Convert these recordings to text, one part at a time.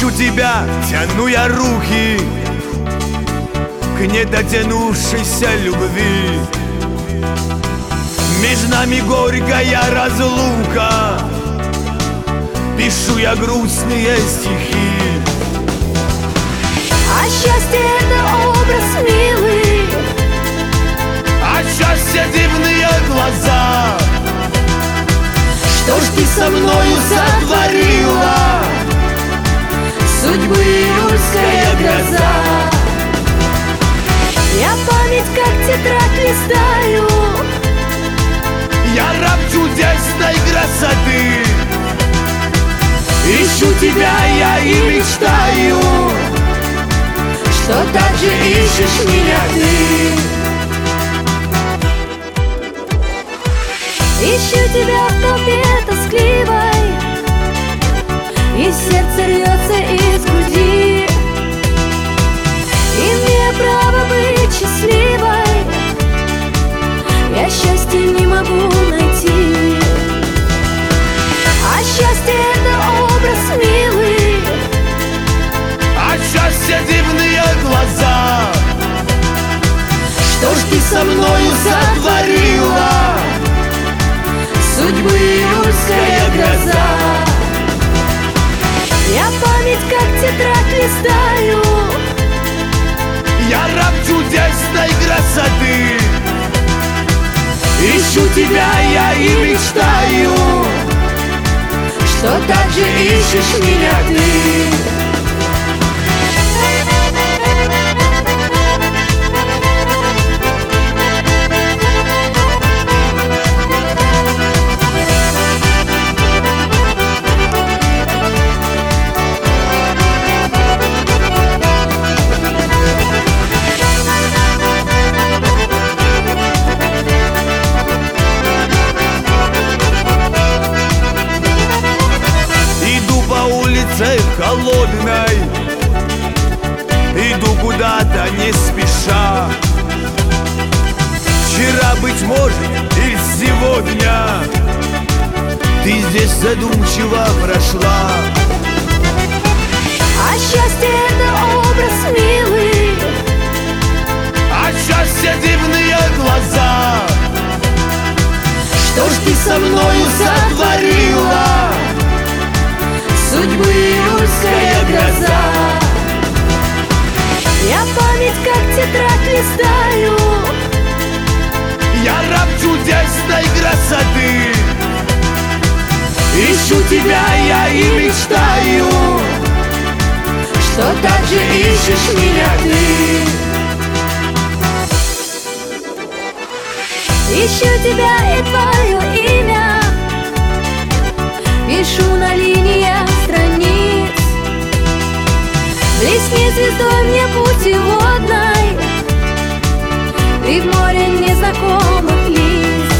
Ищу тебя, тяну я руки к недотянувшейся любви. Между нами горькая разлука, пишу я грустные стихи. А счастье — это образ милый, а счастье — дивные глаза. что ж ты со мною сотворила, судьбы июльская гроза. Я память как тетрадь листаю, я раб чудесной красоты. ищу тебя я и мечтаю, что так же ищешь меня ты. Ищу тебя в толпе тоскливой, и сердце рвется из груди. Имея право быть счастливой, я счастья не могу найти. А счастье — это образ милый, А счастье — дивные глаза. что ж ты со мною сотворила, судьбы июльская гроза. Я память как тетрадь листаю, Я раб чудесной красоты. ищу тебя я и мечтаю, что так же ищешь меня ты. Холодной, иду куда-то не спеша. Вчера, быть может, или сегодня ты здесь задумчиво прошла. А счастье — это образ милый, А счастье — дивные глаза. что ж ты со мною сотворила, судьбы июльская гроза. Я память как тетрадь листаю, Я раб чудесной красоты. ищу тебя я и мечтаю, что так же ищешь меня ты. Ищу тебя и твое имя, пишу на линиях страниц. Блесни звездой мне путеводной, ты в море незнакомых лиц.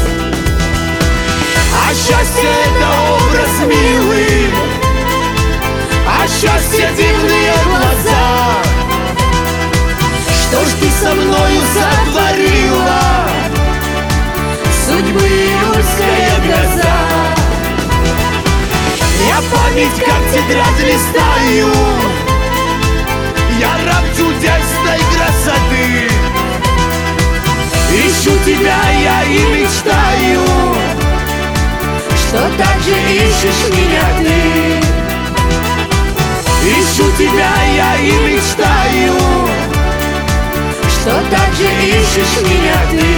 А счастье — это образ милый, а счастье — дивные глаза. Что ж ты со мною сотворила, судьбы июльская гроза. Я память как тетрадь листаю, я раб чудесной красоты. Ищу тебя я и мечтаю, что так же ищешь меня ты. Ищу тебя я и мечтаю, что так же ищешь меня ты.